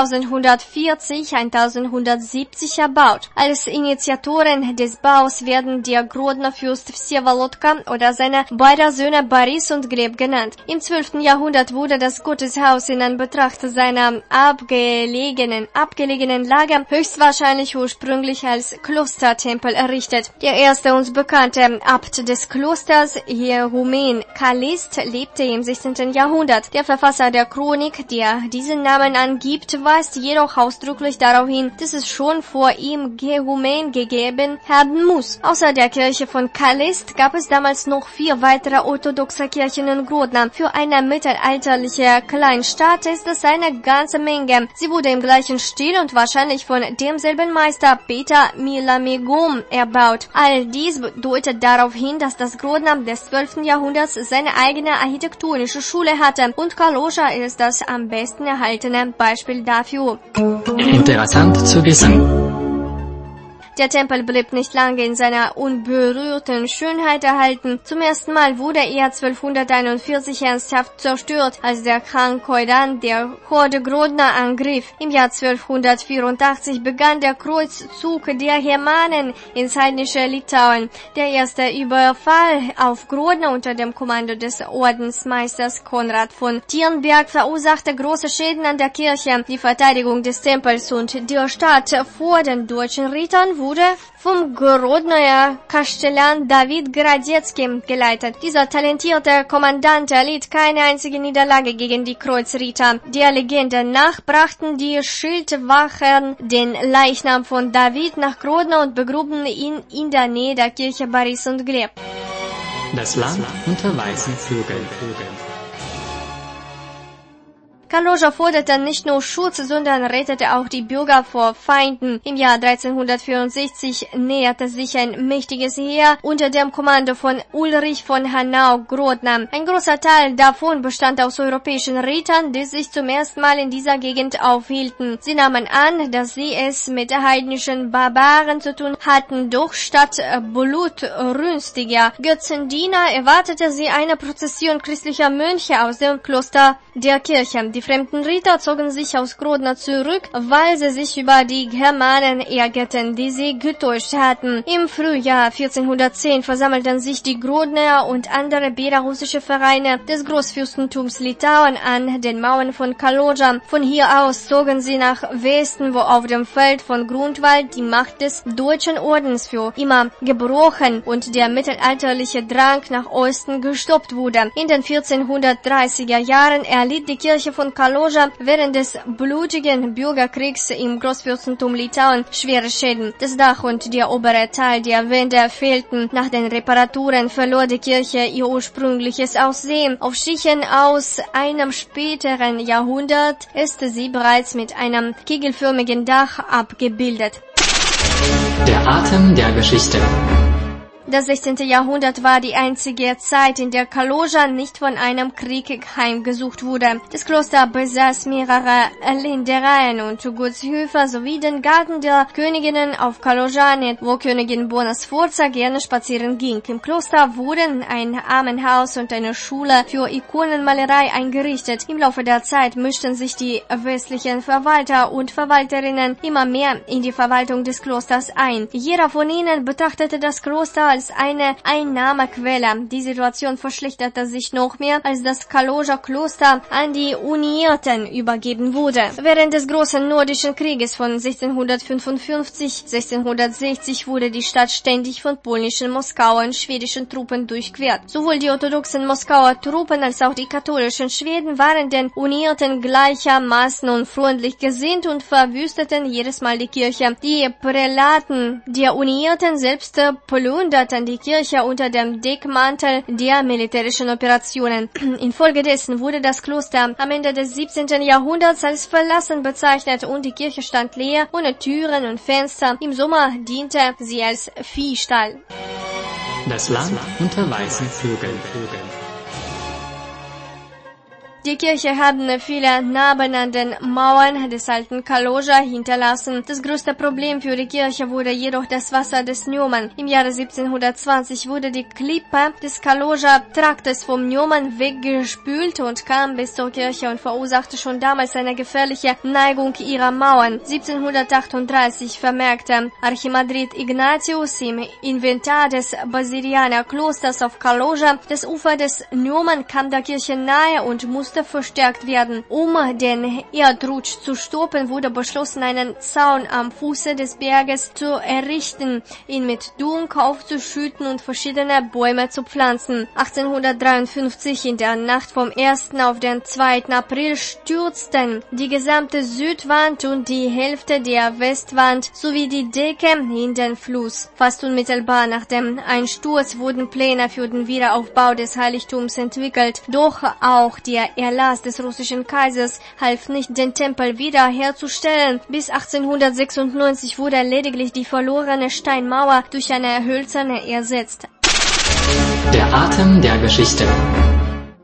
1140-1170 erbaut. Als Initiatoren des Baus werden der Grodno-Fürst Vsevolodka oder seine beiden Söhne Boris und Gleb genannt. Im 12. Jahrhundert wurde das Gotteshaus in Anbetracht seiner abgelegenen Lage höchstwahrscheinlich ursprünglich als Klostertempel errichtet. Der erste uns bekannte Abt des Klosters, Jehumen Kalist, lebte im 16. Jahrhundert. Der Verfasser der Chronik, der diesen Namen angibt, weist jedoch ausdrücklich darauf hin, dass es schon vor ihm Jehumen gegeben haben muss. Außer der Kirche von Kalist gab es damals noch 4 weitere orthodoxe Kirchen in Grodno. Für eine mittelalterliche Kleinstadt ist das eine ganze Menge. Sie wurde im gleichen Stil und wahrscheinlich von demselben Meister Peter Milamegom erbaut. All dies deutet darauf hin, dass das Grodno des 12. Jahrhunderts seine eigene architektonische Schule hatte, und Kaloscha ist das am besten erhaltene Beispiel dafür. Interessant zu wissen. Der Tempel blieb nicht lange in seiner unberührten Schönheit erhalten. Zum ersten Mal wurde er 1241 ernsthaft zerstört, als der Khan Khoiran der Horde Grodna angriff. Im Jahr 1284 begann der Kreuzzug der Germanen ins heidnische Litauen. Der erste Überfall auf Grodna unter dem Kommando des Ordensmeisters Konrad von Tirnberg verursachte große Schäden an der Kirche. Die Verteidigung des Tempels und der Stadt vor den deutschen Rittern wurde vom Grodner Kastellan David Gradetsky geleitet. Dieser talentierte Kommandant erlitt keine einzige Niederlage gegen die Kreuzritter. Der Legende nach brachten die Schildwachen den Leichnam von David nach Grodno und begruben ihn in der Nähe der Kirche Boris und Gleb. Das Land unter weißen Vögeln. Kaloja forderte nicht nur Schutz, sondern rettete auch die Bürger vor Feinden. Im Jahr 1364 näherte sich ein mächtiges Heer unter dem Kommando von Ulrich von Hanau-Grodna. Ein großer Teil davon bestand aus europäischen Rittern, die sich zum ersten Mal in dieser Gegend aufhielten. Sie nahmen an, dass sie es mit heidnischen Barbaren zu tun hatten, doch statt blutrünstiger Götzendiener erwartete sie eine Prozession christlicher Mönche aus dem Kloster der Kirche. Die fremden Ritter zogen sich aus Grodna zurück, weil sie sich über die Germanen ärgerten, die sie getäuscht hatten. Im Frühjahr 1410 versammelten sich die Grodner und andere belarussische Vereine des Großfürstentums Litauen an den Mauern von Kaloja. Von hier aus zogen sie nach Westen, wo auf dem Feld von Grunwald die Macht des deutschen Ordens für immer gebrochen und der mittelalterliche Drang nach Osten gestoppt wurde. In den 1430er Jahren erlitt die Kirche von Kaloja während des blutigen Bürgerkriegs im Großfürstentum Litauen schwere Schäden. Das Dach und der obere Teil der Wände fehlten. Nach den Reparaturen verlor die Kirche ihr ursprüngliches Aussehen. Auf Stichen aus einem späteren Jahrhundert ist sie bereits mit einem kegelförmigen Dach abgebildet. Der Atem der Geschichte. Das 16. Jahrhundert war die einzige Zeit, in der Kaloja nicht von einem Krieg heimgesucht wurde. Das Kloster besaß mehrere Ländereien und Gutshöfe sowie den Garten der Königinnen auf Kaloja, wo Königin Bona Sforza gerne spazieren ging. Im Kloster wurden ein Armenhaus und eine Schule für Ikonenmalerei eingerichtet. Im Laufe der Zeit mischten sich die westlichen Verwalter und Verwalterinnen immer mehr in die Verwaltung des Klosters ein. Jeder von ihnen betrachtete das Kloster als eine Einnahmequelle. Die Situation verschlechterte sich noch mehr, als das Kaloja-Kloster an die Unierten übergeben wurde. Während des großen Nordischen Krieges von 1655-1660 wurde die Stadt ständig von polnischen, Moskauer und schwedischen Truppen durchquert. Sowohl die orthodoxen Moskauer Truppen als auch die katholischen Schweden waren den Unierten gleichermaßen unfreundlich gesinnt und verwüsteten jedes Mal die Kirche. Die Prälaten der Unierten selbst plünderten die Kirche unter dem Deckmantel der militärischen Operationen. Infolgedessen wurde das Kloster am Ende des 17. Jahrhunderts als verlassen bezeichnet und die Kirche stand leer, ohne Türen und Fenster. Im Sommer diente sie als Viehstall. Das Land unter weißen Vögeln. Die Kirche haben viele Narben an den Mauern des alten Kaloja hinterlassen. Das größte Problem für die Kirche wurde jedoch das Wasser des Njoman. Im Jahre 1720 wurde die Klippe des Kaloja-Traktes vom Njoman weggespült und kam bis zur Kirche und verursachte schon damals eine gefährliche Neigung ihrer Mauern. 1738 vermerkte Archimandrit Ignatius im Inventar des Basilianer Klosters auf Kaloja, das Ufer des Njoman kam der Kirche nahe und musste verstärkt werden. Um den Erdrutsch zu stoppen, wurde beschlossen, einen Zaun am Fuße des Berges zu errichten, ihn mit Dung aufzuschütten und verschiedene Bäume zu pflanzen. 1853, in der Nacht vom 1. auf den 2. April, stürzten die gesamte Südwand und die Hälfte der Westwand sowie die Decke in den Fluss. Fast unmittelbar nach dem Einsturz wurden Pläne für den Wiederaufbau des Heiligtums entwickelt, doch auch der Erlass des russischen Kaisers half nicht, den Tempel wiederherzustellen. Bis 1896 wurde lediglich die verlorene Steinmauer durch eine hölzerne ersetzt. Der Atem der Geschichte.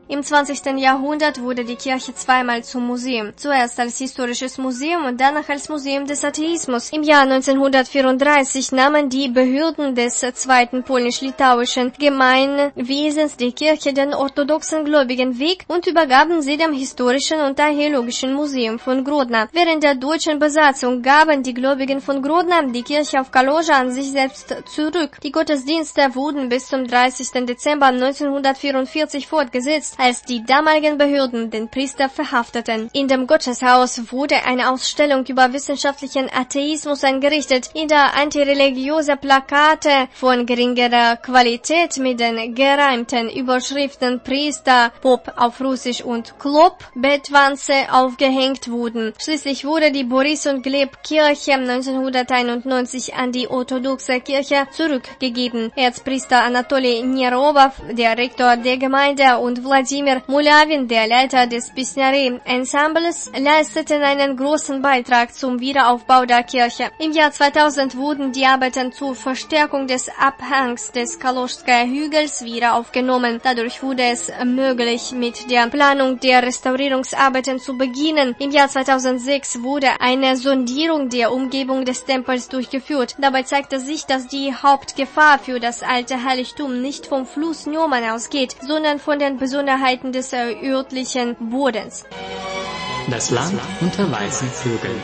Im 20. Jahrhundert wurde die Kirche zweimal zum Museum. Zuerst als historisches Museum und danach als Museum des Atheismus. Im Jahr 1934 nahmen die Behörden des Zweiten polnisch-litauischen Gemeinwesens die Kirche den orthodoxen Gläubigen weg und übergaben sie dem Historischen und Archäologischen Museum von Grodno. Während der deutschen Besatzung gaben die Gläubigen von Grodno die Kirche auf Kaloja an sich selbst zurück. Die Gottesdienste wurden bis zum 30. Dezember 1944 fortgesetzt, als die damaligen Behörden den Priester verhafteten. In dem Gotteshaus wurde eine Ausstellung über wissenschaftlichen Atheismus eingerichtet, in der antireligiöse Plakate von geringerer Qualität mit den gereimten Überschriften Priester, Pop auf Russisch und Klop, Bettwanze aufgehängt wurden. Schließlich wurde die Boris- und Gleb-Kirche 1991 an die orthodoxe Kirche zurückgegeben. Erzpriester Anatoli Nerova, der Rektor der Gemeinde, und Wladimir Mulawin, der Leiter des Pisnari-Ensembles, leisteten einen großen Beitrag zum Wiederaufbau der Kirche. Im Jahr 2000 wurden die Arbeiten zur Verstärkung des Abhangs des Kaloschskaja Hügels wieder aufgenommen. Dadurch wurde es möglich, mit der Planung der Restaurierungsarbeiten zu beginnen. Im Jahr 2006 wurde eine Sondierung der Umgebung des Tempels durchgeführt. Dabei zeigte sich, dass die Hauptgefahr für das alte Heiligtum nicht vom Fluss Njoman ausgeht, sondern von den Besonderheiten des örtlichen Bodens. Das Land unter weißen Vögeln.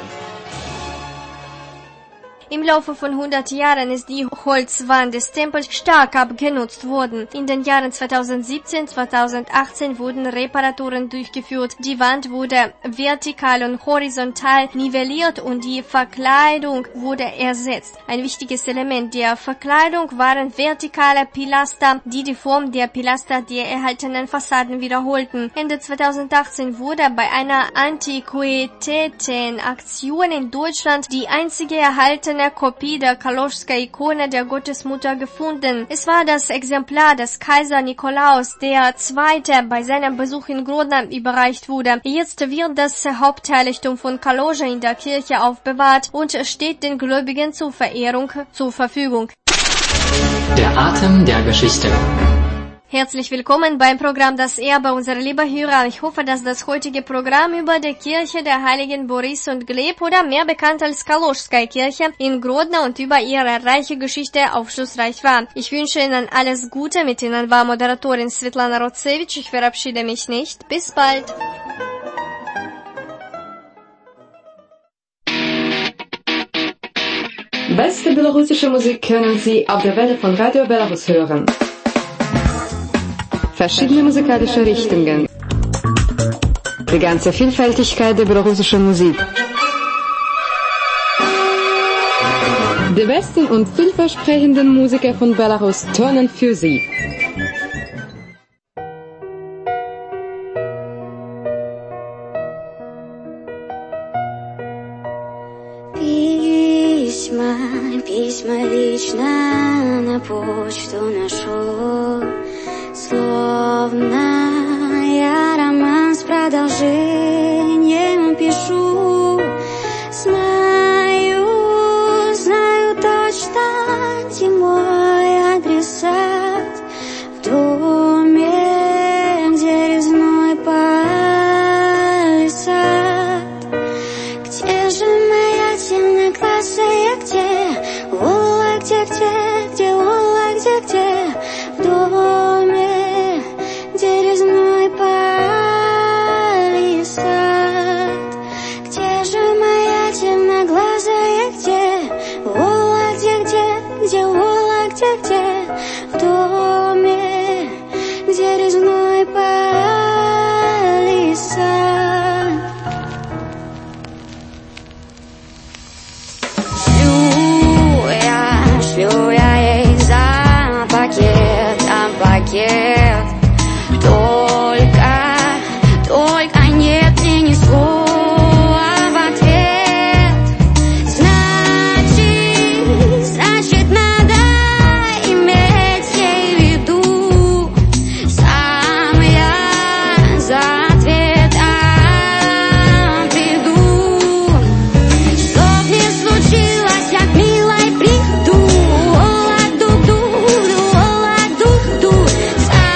Im Laufe von 100 Jahren ist die Holzwand des Tempels stark abgenutzt worden. In den Jahren 2017-2018 wurden Reparaturen durchgeführt. Die Wand wurde vertikal und horizontal nivelliert und die Verkleidung wurde ersetzt. Ein wichtiges Element der Verkleidung waren vertikale Pilaster, die die Form der Pilaster der erhaltenen Fassaden wiederholten. Ende 2018 wurde bei einer Antiquitätenaktion in Deutschland die einzige erhaltene Kopie der Kaloschska-Ikone der Gottesmutter gefunden. Es war das Exemplar, das Kaiser Nikolaus II. Bei seinem Besuch in Grodno überreicht wurde. Jetzt wird das Hauptheiligtum von Kaloja in der Kirche aufbewahrt und steht den Gläubigen zur Verehrung zur Verfügung. Der Atem der Geschichte. Herzlich willkommen beim Programm Das Erbe unserer lieben Hörer. Ich hoffe, dass das heutige Programm über die Kirche der Heiligen Boris und Gleb, oder mehr bekannt als Kaloschskaja Kirche in Grodno, und über ihre reiche Geschichte aufschlussreich war. Ich wünsche Ihnen alles Gute. Mit Ihnen war Moderatorin Svetlana Rotsevich. Ich verabschiede mich nicht. Bis bald. Beste belarussische Musik können Sie auf der Welle von Radio Belarus hören. Verschiedene musikalische Richtungen. Die ganze Vielfältigkeit der belarussischen Musik. Die besten und vielversprechenden Musiker von Belarus turnen für Sie. Письма лично на почту нашел. Словно я роман с продолжением пишу. Знаю точно, где мой адресат. В доме, где резной палисад. Где же моя темноглазая, где? Ола, где? Ола, где? В доме, где резной палисад. Где же моя темноглазая, где? Ола, где? Ола, где? В доме, где резной палисад. Шлю я ей за пакетом пакет. Только нет мне ни слова в ответ. Значит, надо иметь ей в виду. Сам я за ответом приду. Чтоб не случилось, я к милой приду. Ола, ду-ду, ола, ду-ду. Сам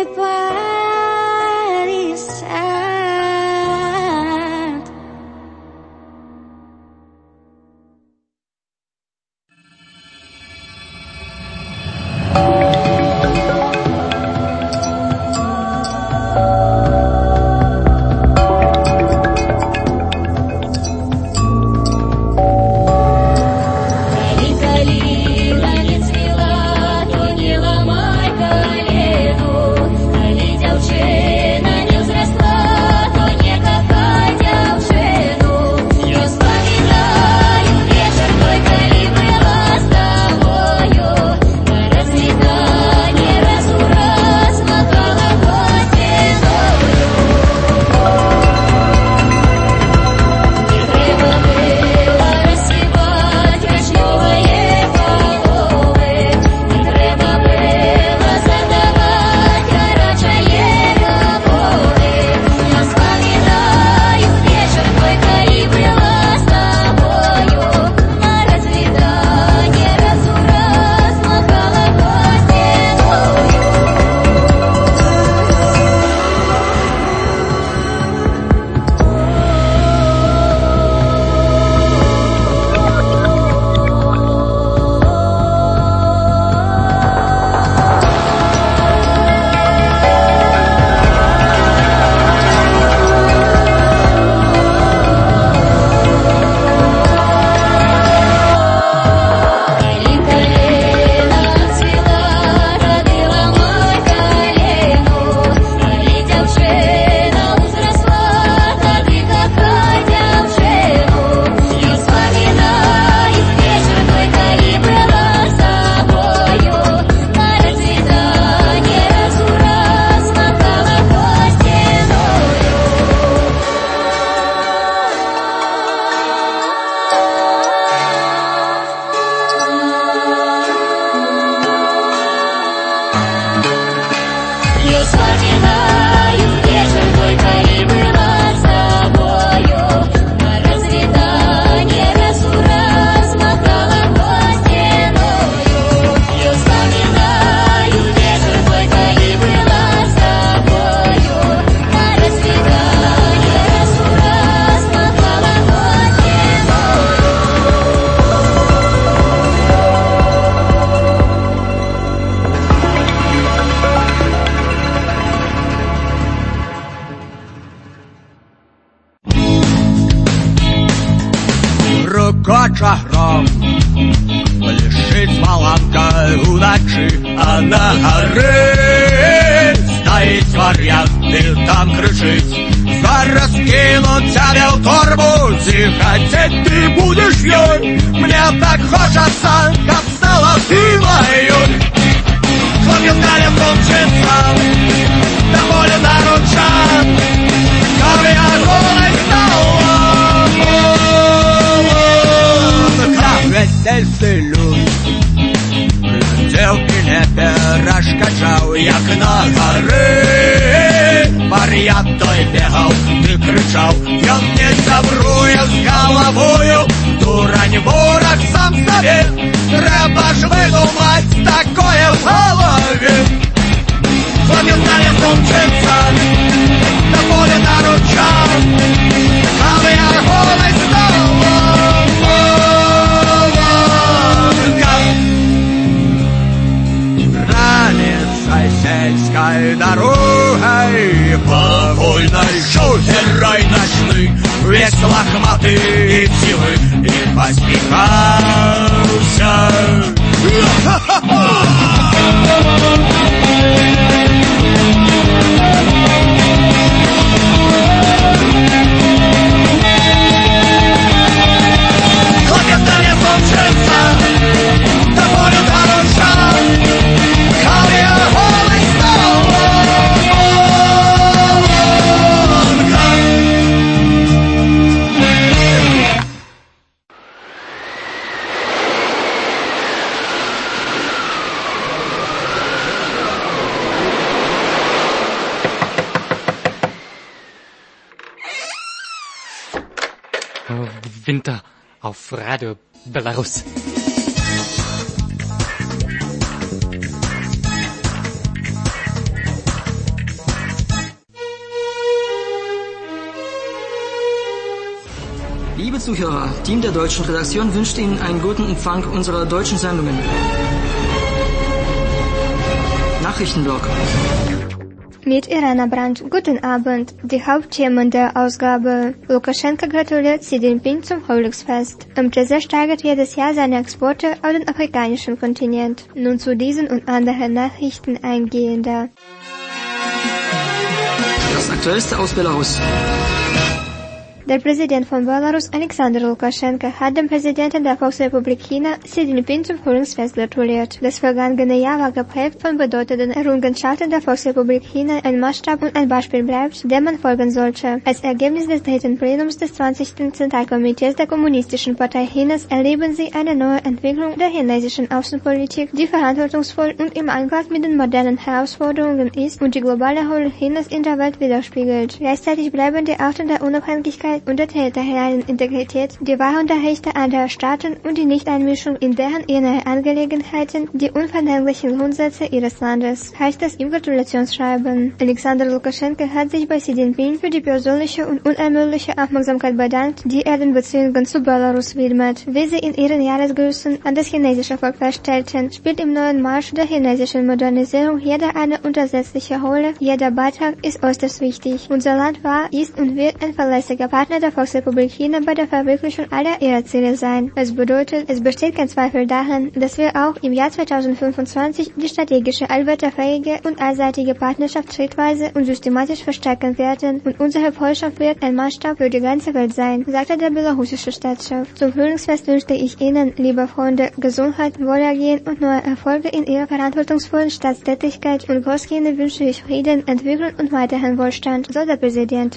everybody's sad. Рукоча гром, блищить маланка удачі, а на гори стоїть вар'ят і там кричить: зараз кину тебе в торбу, захотеть ты будешь ей. Мне так хочется, как стала ты моей. Пламенная мчится, до моря на ручьях, как я голой стала. Весельцы люд, девки не перешкачав, як на гори. Вар'ят той бігав, ти кричав: я не забрує з головою, дурань ворог сам собі, треба ж видумать такое в голові. Пламенная мчится, до поля на ручьях, как я голой стала. Сельской дорогой по вольной шел герой ночный, весь лохматый и силы, и поспехался. Хлопетание случится, до поля дорожа, кавия голой стала. Winter auf Radio Belarus. Liebe Zuhörer, Team der deutschen Redaktion wünscht Ihnen einen guten Empfang unserer deutschen Sendungen. Nachrichtenblock. Mit Irana Brandt. Guten Abend. Die Hauptthemen der Ausgabe. Lukaschenka gratuliert Xi Jinping zum Frühlingsfest. MTZ steigert jedes Jahr seine Exporte auf den afrikanischen Kontinent. Nun zu diesen und anderen Nachrichten eingehender. Das Aktuellste aus Belarus. Der Präsident von Belarus, Alexander Lukaschenka, hat dem Präsidenten der Volksrepublik China, Xi Jinping, zum Frühlingsfest gratuliert. Das vergangene Jahr war geprägt von bedeutenden Errungenschaften der Volksrepublik China, ein Maßstab und ein Beispiel bleibt, dem man folgen sollte. Als Ergebnis des 3. Plenums des 20. Zentralkomitees der Kommunistischen Partei Chinas erleben sie eine neue Entwicklung der chinesischen Außenpolitik, die verantwortungsvoll und im Einklang mit den modernen Herausforderungen ist und die globale Rolle Chinas in der Welt widerspiegelt. Gleichzeitig bleiben die Achten der Unabhängigkeit und der territorialen Integrität, die Wahrung der Rechte anderer Staaten und die Nichteinmischung in deren innere Angelegenheiten die unveränderlichen Grundsätze ihres Landes, heißt es im Gratulationsschreiben. Alexander Lukaschenka hat sich bei Xi Jinping für die persönliche und unermüdliche Aufmerksamkeit bedankt, die er den Beziehungen zu Belarus widmet. Wie sie in ihren Jahresgrüßen an das chinesische Volk feststellten, spielt im neuen Marsch der chinesischen Modernisierung jeder eine untersetzliche Rolle, jeder Beitrag ist äußerst wichtig. Unser Land war, ist und wird ein verlässlicher Partner der Volksrepublik China bei der Verwirklichung aller ihrer Ziele sein. Es bedeutet, es besteht kein Zweifel daran, dass wir auch im Jahr 2025 die strategische, allwetterfähige und allseitige Partnerschaft schrittweise und systematisch verstärken werden und unsere Freundschaft wird ein Maßstab für die ganze Welt sein, sagte der belarussische Staatschef. Zum Frühlingsfest wünschte ich Ihnen, liebe Freunde, Gesundheit, Wohlergehen und neue Erfolge in Ihrer verantwortungsvollen Staatstätigkeit und Großkinder wünsche ich Frieden, Entwicklung und weiteren Wohlstand, so der Präsident.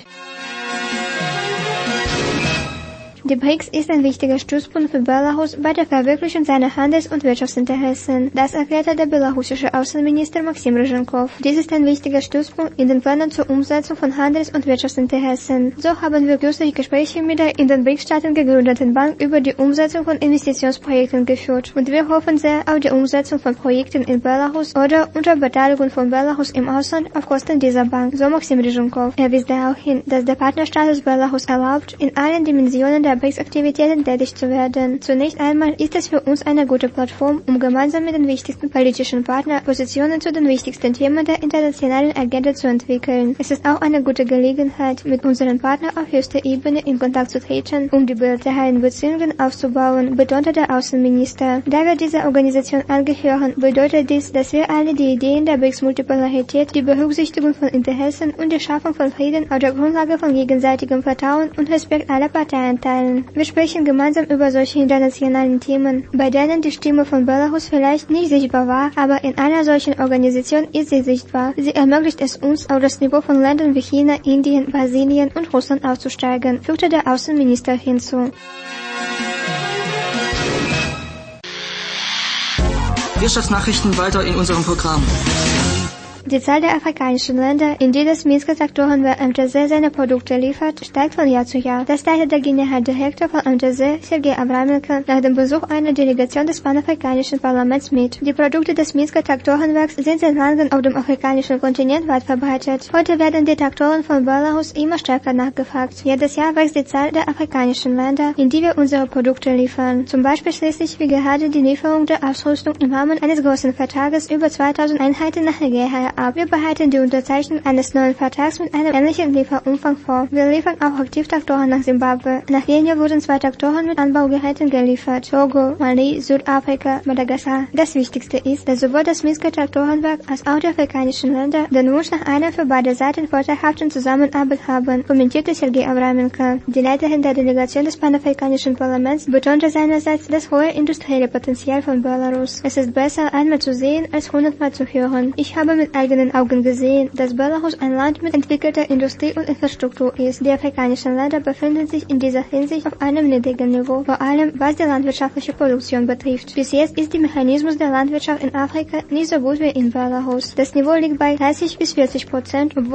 Die BRICS ist ein wichtiger Stützpunkt für Belarus bei der Verwirklichung seiner Handels- und Wirtschaftsinteressen. Das erklärte der belarussische Außenminister Maxim Ryzhenkov. Dies ist ein wichtiger Stützpunkt in den Plänen zur Umsetzung von Handels- und Wirtschaftsinteressen. So haben wir kürzlich Gespräche mit der in den BRICS-Staaten gegründeten Bank über die Umsetzung von Investitionsprojekten geführt. Und wir hoffen sehr auf die Umsetzung von Projekten in Belarus oder unter Beteiligung von Belarus im Ausland auf Kosten dieser Bank, so Maxim Ryzhenkov. Er wies darauf hin, dass der Partnerstatus Belarus erlaubt, in allen Dimensionen der BRICS-Aktivitäten tätig zu werden. Zunächst einmal ist es für uns eine gute Plattform, um gemeinsam mit den wichtigsten politischen Partnern Positionen zu den wichtigsten Themen der internationalen Agenda zu entwickeln. Es ist auch eine gute Gelegenheit, mit unseren Partnern auf höchster Ebene in Kontakt zu treten, um die bilateralen Beziehungen aufzubauen, betonte der Außenminister. Da wir dieser Organisation angehören, bedeutet dies, dass wir alle die Ideen der BRICS-Multipolarität, die Berücksichtigung von Interessen und die Schaffung von Frieden auf der Grundlage von gegenseitigem Vertrauen und Respekt aller Parteien teilen. Wir sprechen gemeinsam über solche internationalen Themen, bei denen die Stimme von Belarus vielleicht nicht sichtbar war, aber in einer solchen Organisation ist sie sichtbar. Sie ermöglicht es uns, auf das Niveau von Ländern wie China, Indien, Brasilien und Russland aufzusteigen, fügte der Außenminister hinzu. Wirtschaftsnachrichten weiter in unserem Programm. Die Zahl der afrikanischen Länder, in die das Minsker Traktorenwerk MTZ seine Produkte liefert, steigt von Jahr zu Jahr. Das teilte der Generaldirektor von MTZ, Sergei Avramenko, nach dem Besuch einer Delegation des panafrikanischen Parlaments mit. Die Produkte des Minsker Traktorenwerks sind seit langem auf dem afrikanischen Kontinent weit verbreitet. Heute werden die Traktoren von Belarus immer stärker nachgefragt. Jedes Jahr wächst die Zahl der afrikanischen Länder, in die wir unsere Produkte liefern. Zum Beispiel schließlich wie gerade die Lieferung der Ausrüstung im Rahmen eines großen Vertrages über 2000 Einheiten nach Nigeria ab. Wir bereiten die Unterzeichnung eines neuen Vertrags mit einem ähnlichen Lieferumfang vor. Wir liefern auch Aktivtraktoren nach Zimbabwe. Nach Kenia wurden 2 Traktoren mit Anbaugeräten geliefert. Togo, Mali, Südafrika, Madagaskar. Das Wichtigste ist, dass sowohl das Minsker Traktorenwerk als auch die afrikanischen Länder den Wunsch nach einer für beide Seiten vorteilhaften Zusammenarbeit haben, kommentierte Sergei Avramenko. Die Leiterin der Delegation des panafrikanischen Parlaments betonte seinerseits das hohe industrielle Potenzial von Belarus. Es ist besser, einmal zu sehen, als 100-mal zu hören. Ich habe mit eigenen Augen gesehen, dass Belarus ein Land mit entwickelter Industrie und Infrastruktur ist. Die afrikanischen Länder befinden sich in dieser Hinsicht auf einem niedrigen Niveau, vor allem was die landwirtschaftliche Produktion betrifft. Bis jetzt ist der Mechanismus der Landwirtschaft in Afrika nicht so gut wie in Belarus. Das Niveau liegt bei 30-40%, obwohl